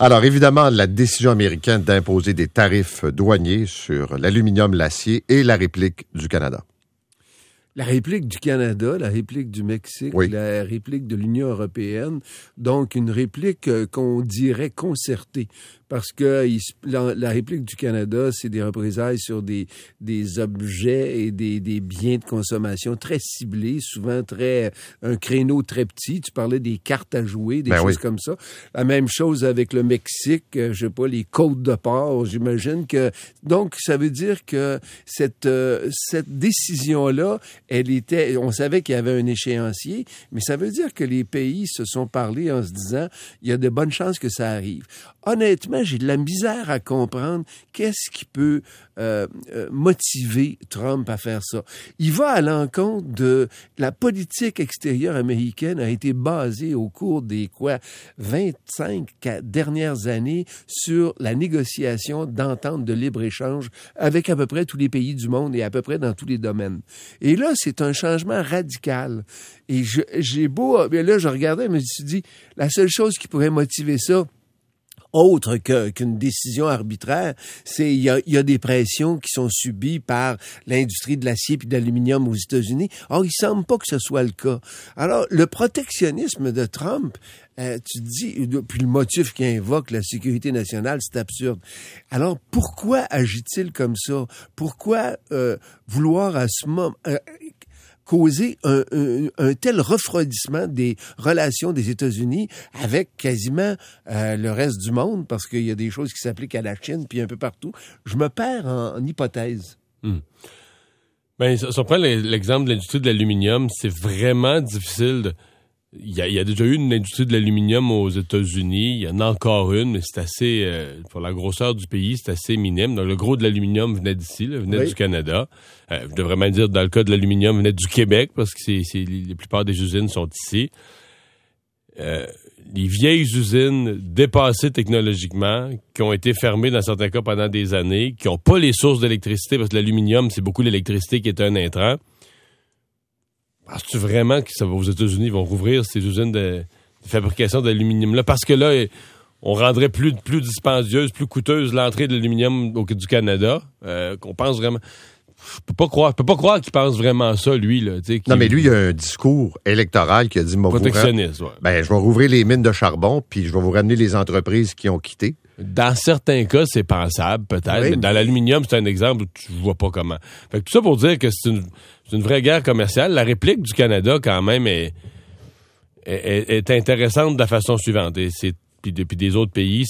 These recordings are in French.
Alors, évidemment, la décision américaine d'imposer des tarifs douaniers sur l'aluminium, l'acier et la réplique du Canada. La réplique du Canada, la réplique du Mexique, oui. La réplique de l'Union européenne, donc une réplique qu'on dirait concertée. Parce que la réplique du Canada, c'est des représailles sur des objets et des biens de consommation très ciblés, souvent un créneau très petit. Tu parlais des cartes à jouer, des choses comme ça. La même chose avec le Mexique, je sais pas, les côtes de porc, j'imagine que... Donc, ça veut dire que cette décision-là, on savait qu'il y avait un échéancier, mais ça veut dire que les pays se sont parlé en se disant, il y a de bonnes chances que ça arrive. Honnêtement, j'ai de la misère à comprendre qu'est-ce qui peut motiver Trump à faire ça. Il va à l'encontre de la politique extérieure américaine a été basée au cours des 25 dernières années sur la négociation d'entente de libre-échange avec à peu près tous les pays du monde et à peu près dans tous les domaines. Et là, c'est un changement radical. Et là, je regardais, je me suis dit, la seule chose qui pourrait motiver ça, autre qu'une décision arbitraire, c'est il y a des pressions qui sont subies par l'industrie de l'acier et de l'aluminium aux États-Unis. Or, il semble pas que ce soit le cas. Alors, le protectionnisme de Trump, tu te dis, puis le motif qu'il invoque, la sécurité nationale, c'est absurde. Alors, pourquoi agit-il comme ça? Pourquoi vouloir à ce moment... causer un tel refroidissement des relations des États-Unis avec quasiment le reste du monde, parce qu'il y a des choses qui s'appliquent à la Chine, puis un peu partout. Je me perds en hypothèse. Ben, si on prend l'exemple de l'industrie de l'aluminium, c'est vraiment difficile. Il y a déjà eu une industrie de l'aluminium aux États-Unis. Il y en a encore une, mais c'est assez... pour la grosseur du pays, c'est assez minime. Donc, le gros de l'aluminium venait d'ici, venait du Canada. Je devrais même dire, dans le cas de l'aluminium, venait du Québec, parce que la plupart des usines sont ici. Les vieilles usines dépassées technologiquement, qui ont été fermées dans certains cas pendant des années, qui n'ont pas les sources d'électricité, parce que l'aluminium, c'est beaucoup l'électricité qui est un intrant. Penses-tu vraiment que ça va aux États-Unis, ils vont rouvrir ces usines de fabrication d'aluminium-là? Parce que là, on rendrait plus dispendieuse, plus coûteuse l'entrée de l'aluminium du Canada, qu'on pense vraiment... Je peux pas croire qu'il pense vraiment ça, lui. Là, non, mais lui, il y a un discours électoral qui a dit... Protectionniste, oui. Ben, je vais rouvrir les mines de charbon, puis je vais vous ramener les entreprises qui ont quitté. Dans certains cas, c'est pensable, peut-être, mais dans l'aluminium, c'est un exemple où tu vois pas comment. Fait que tout ça pour dire que c'est une vraie guerre commerciale. La réplique du Canada, quand même, est intéressante de la façon suivante. Puis depuis des autres pays,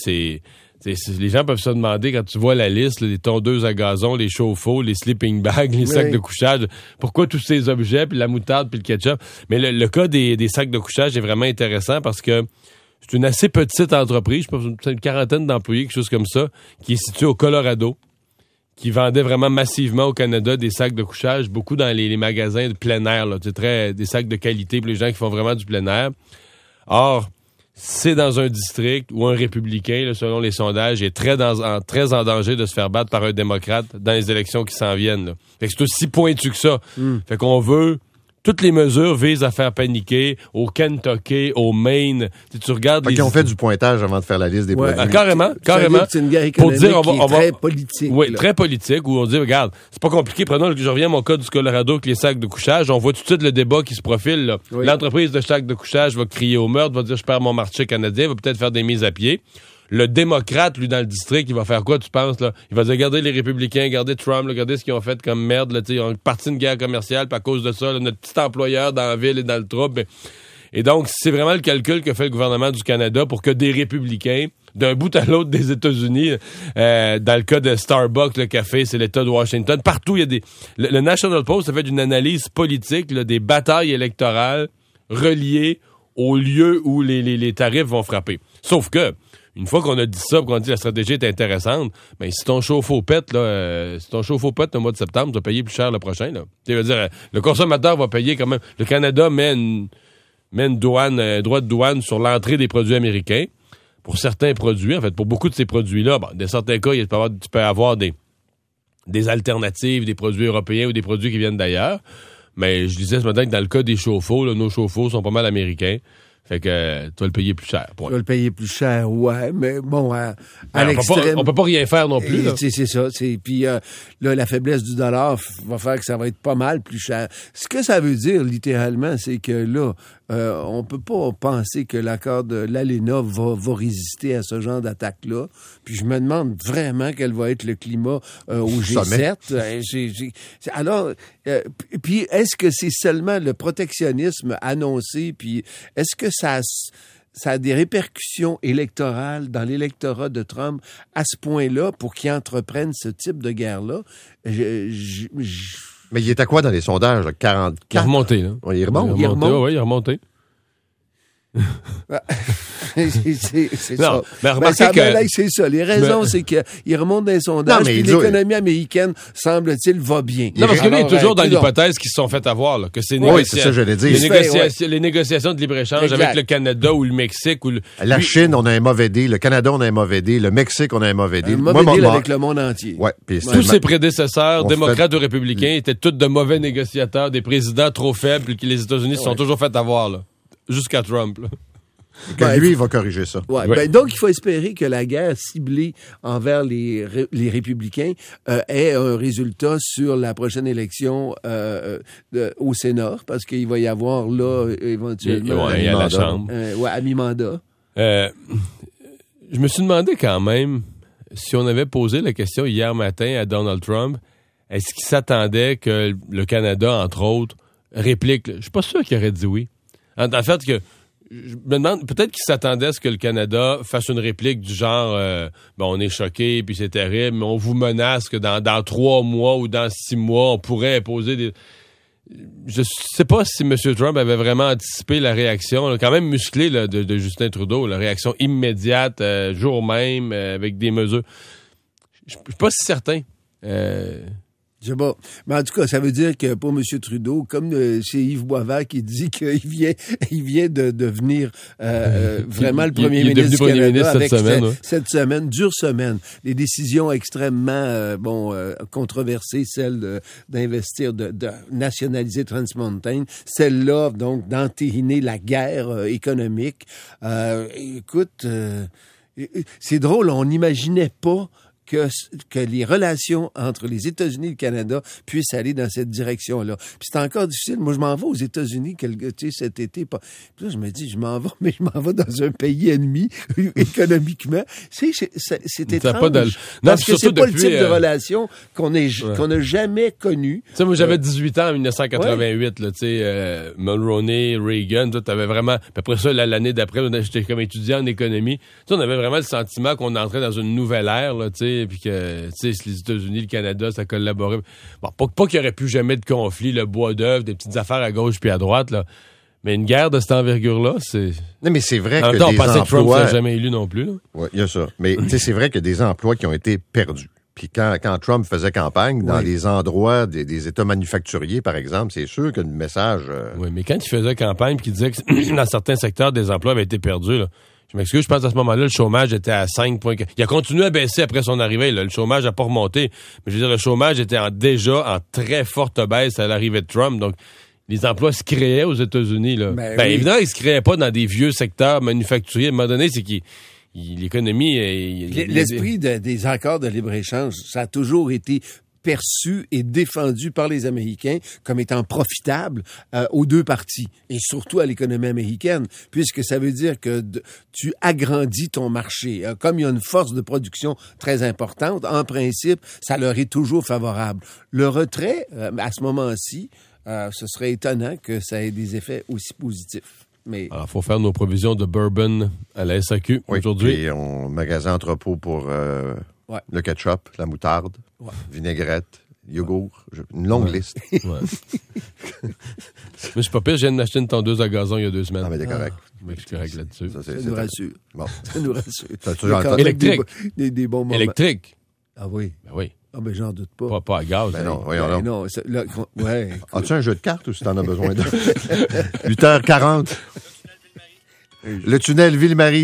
les gens peuvent se demander, quand tu vois la liste, les tondeuses à gazon, les chauffe-eau, les sleeping bags, les sacs de couchage, pourquoi tous ces objets, puis la moutarde, puis le ketchup. Mais le cas des sacs de couchage est vraiment intéressant parce que c'est une assez petite entreprise, je pense une quarantaine d'employés, quelque chose comme ça, qui est située au Colorado, qui vendait vraiment massivement au Canada des sacs de couchage, beaucoup dans les magasins de plein air, là, des sacs de qualité pour les gens qui font vraiment du plein air. Or, c'est dans un district où un républicain, là, selon les sondages, est très en danger de se faire battre par un démocrate dans les élections qui s'en viennent. Là. Fait que c'est aussi pointu que ça. Fait qu'on veut... Toutes les mesures visent à faire paniquer au Kentucky, au Maine. Tu regardes ils ont fait du pointage avant de faire la liste des produits. Carrément. C'est une guerre économique très politique. Oui, très politique, où on dit, regarde, c'est pas compliqué. Je reviens à mon cas du Colorado avec les sacs de couchage. On voit tout de suite le débat qui se profile. Là. Oui. L'entreprise de sacs de couchage va crier au meurtre, va dire, je perds mon marché canadien, va peut-être faire des mises à pied. Le démocrate, lui, dans le district, il va faire quoi, tu penses, là? Il va dire, regardez les républicains, regardez Trump, regardez ce qu'ils ont fait comme merde, là, ils ont parti une guerre commerciale, puis à cause de ça, là, notre petit employeur dans la ville et dans le trouble. Et donc, c'est vraiment le calcul que fait le gouvernement du Canada pour que des républicains, d'un bout à l'autre des États-Unis, dans le cas de Starbucks, le café, c'est l'État de Washington, partout, il y a des... Le National Post a fait une analyse politique, là, des batailles électorales reliées au lieu où les tarifs vont frapper. Sauf que, une fois qu'on a dit ça, qu'on a dit la stratégie est intéressante, ben si ton chauffe-eau pète, là, le mois de septembre, tu vas payer plus cher le prochain, là. Tu veux dire, le consommateur va payer quand même. Le Canada met une douane, un droit de douane sur l'entrée des produits américains. Pour certains produits, en fait, pour beaucoup de ces produits-là, dans certains cas, tu peux avoir des alternatives, des produits européens ou des produits qui viennent d'ailleurs. Mais je disais ce matin que dans le cas des chauffe-eau, là, nos chauffe-eau sont pas mal américains. Fait que tu vas le payer plus cher. Tu vas le payer plus cher, ouais, mais bon, à l'extrême... On peut pas rien faire non plus. Là. C'est ça. Puis là, la faiblesse du dollar va faire que ça va être pas mal plus cher. Ce que ça veut dire, littéralement, c'est que là, on peut pas penser que l'accord de l'ALENA va résister à ce genre d'attaque-là. Puis je me demande vraiment quel va être le climat au G7. Alors, puis est-ce que c'est seulement le protectionnisme annoncé, puis est-ce que ça a des répercussions électorales dans l'électorat de Trump à ce point-là pour qu'il entreprenne ce type de guerre-là? Mais il est à quoi dans les sondages? 44? Il est remonté, là. Oui, il remonte. Oui, il est remonté. c'est non, ça. Mais remarquez c'est ça. Les raisons, c'est qu'il remonte dans les sondages, puis l'économie américaine, semble-t-il, va bien. Non, parce que lui, il est toujours dans l'hypothèse qu'ils se sont fait avoir, là, que c'est oui, c'est ça, j'allais dire. Les négociations de libre-échange avec le Canada ou le Mexique. La Chine, on a un mauvais deal. Le Canada, on a un mauvais deal. Le Mexique, on a un mauvais deal. Un mauvais deal avec le monde entier. Ouais, tous ses prédécesseurs, démocrates ou républicains, étaient tous de mauvais négociateurs, des présidents trop faibles, que les États-Unis se sont toujours fait avoir, là. Jusqu'à Trump, là. Que lui, il va corriger ça. Ouais. Ben, donc, il faut espérer que la guerre ciblée envers les républicains ait un résultat sur la prochaine élection au Sénat, parce qu'il va y avoir là, éventuellement... à la Chambre. À mi-mandat. Je me suis demandé quand même, si on avait posé la question hier matin à Donald Trump, est-ce qu'il s'attendait que le Canada, entre autres, réplique? Je suis pas sûr qu'il aurait dit oui. En fait, que je me demande, peut-être qu'il s'attendait à ce que le Canada fasse une réplique du genre on est choqués, puis c'est terrible, mais on vous menace que dans 3 mois ou dans 6 mois, on pourrait imposer des... Je sais pas si M. Trump avait vraiment anticipé la réaction, là, quand même musclée là, de Justin Trudeau, la réaction immédiate, jour même, avec des mesures. Je suis pas si certain. Je sais pas. Mais en tout cas, ça veut dire que pour M. Trudeau, comme c'est Yves Boisvert qui dit qu'il vient de devenir vraiment le premier ministre du Canada avec cette semaine, dure semaine. Les décisions extrêmement controversées, celle d'investir, de nationaliser Trans Mountain, celle-là, donc, d'entériner la guerre économique. Écoute, c'est drôle, on n'imaginait pas que les relations entre les États-Unis et le Canada puissent aller dans cette direction-là. Puis c'est encore difficile. Moi, je m'en vais aux États-Unis cet été. Puis là, je me dis, je m'en vais dans un pays ennemi économiquement. C'est étrange. Parce que c'est pas le type de relation qu'on n'a jamais connue. Tu sais, moi, j'avais 18 ans en 1988. Là, tu sais, Mulroney, Reagan, tu avais vraiment... Puis après ça, l'année d'après, j'étais comme étudiant en économie. Tu sais, on avait vraiment le sentiment qu'on entrait dans une nouvelle ère, là, tu sais, puis que, tu sais, les États-Unis, le Canada, ça collaborait. Bon, pas qu'il n'y aurait plus jamais de conflit, le bois d'œuvre, des petites affaires à gauche puis à droite, là. Mais une guerre de cette envergure-là, c'est... Non, mais c'est vrai que des emplois... que Trump ne jamais élu non plus, là. Oui, il y a ça. Mais, tu sais, c'est vrai que des emplois qui ont été perdus. Puis quand Trump faisait campagne, dans les endroits des États manufacturiers, par exemple, c'est sûr que le message... Oui, mais quand il faisait campagne puis qu'il disait que dans certains secteurs, des emplois avaient été perdus, là, je m'excuse, je pense à ce moment-là, le chômage était à 5,4. Il a continué à baisser après son arrivée. Là. Le chômage n'a pas remonté. Mais je veux dire, le chômage était déjà en très forte baisse à l'arrivée de Trump. Donc, les emplois se créaient aux États-Unis. Là. Évidemment, ils se créaient pas dans des vieux secteurs manufacturiers. À un moment donné, c'est l'économie... L'esprit des accords de libre-échange, ça a toujours été perçu et défendu par les Américains comme étant profitable aux deux parties, et surtout à l'économie américaine, puisque ça veut dire que tu agrandis ton marché. Comme il y a une force de production très importante, en principe, ça leur est toujours favorable. Le retrait, à ce moment-ci, ce serait étonnant que ça ait des effets aussi positifs. Alors, il faut faire nos provisions de bourbon à la SAQ aujourd'hui. Et on magasin entrepôt pour le ketchup, la moutarde, vinaigrette, yogourt, une longue liste. Mais je suis pas pire, je viens d'acheter une tondeuse à gazon il y a 2 semaines. Ah, mais t'es correct. Mais je suis correct là-dessus. Ça nous rassure. Bon. Ça nous rassure. Électrique. Des bons moments. Électrique. Ah oui. Ben oui. Ah, ben j'en doute pas. Pas à gaz. Ben non, non. As-tu un jeu de cartes ou si t'en as besoin d'un? 8h40. Le tunnel Ville-Marie.